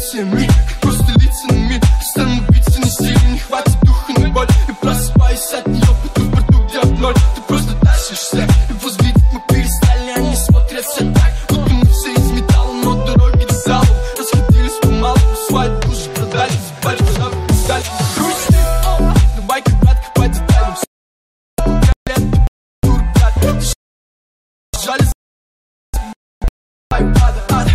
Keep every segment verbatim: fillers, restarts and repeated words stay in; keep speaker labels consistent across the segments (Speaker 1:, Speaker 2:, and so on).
Speaker 1: эмоциями, просто лицами. Стану биться не силе, не хватит духа на боль. И просыпаюсь от нее, буду в борту, где в ноль. Ты просто тащишься, и возле видеть мы перестали. Они смотрят все так, будто мы все из металла. Но дороги до залу расходились помалу. Свои души продали, запали в шаг, дали. Грусти, давай-ка, брат, копать деталям. Жаль, ада, ада.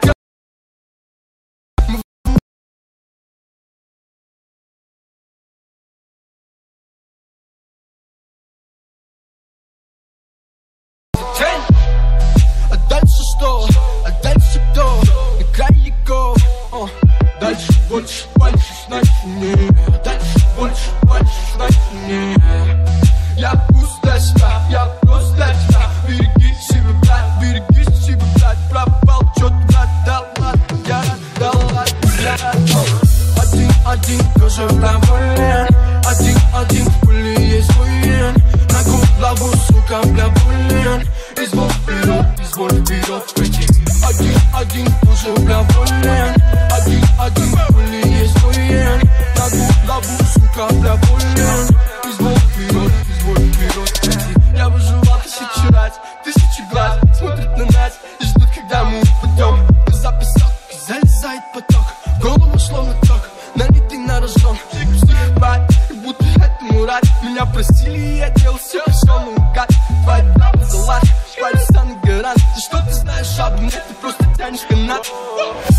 Speaker 1: А дальше что? А дальше кто? На крае гол. Дальше больше, больше, значит не. А дальше больше, больше, значит не. Я пустая, я просто береги себя, брат, береги себя, брат. Пропал, чё ты, брат, дал, ладно, я дал, ладно, я один, один, тоже доволен. Один, один, в пыли есть воен. На голову, сука, бля, болен. Изволь вперед, изволь вперед пойти. Один, один, тоже бля, болен. Один, один, в пыли есть воен. На голову, сука, бля, болен. Изволь вперед, изволь вперед пойти. Я выживал тысячи раз, тысячи глаз смотрят на нас и ждут, когда мы упадем. Запись сотки, залезает поток. Голову словно ток, налитый на рожон. Психопат, и будто этому рад. Меня просили, и я делал все, все наугад. Твоя правда за лад, палец стану гарант. Ты что ты знаешь об мне, ты просто тянешь канат.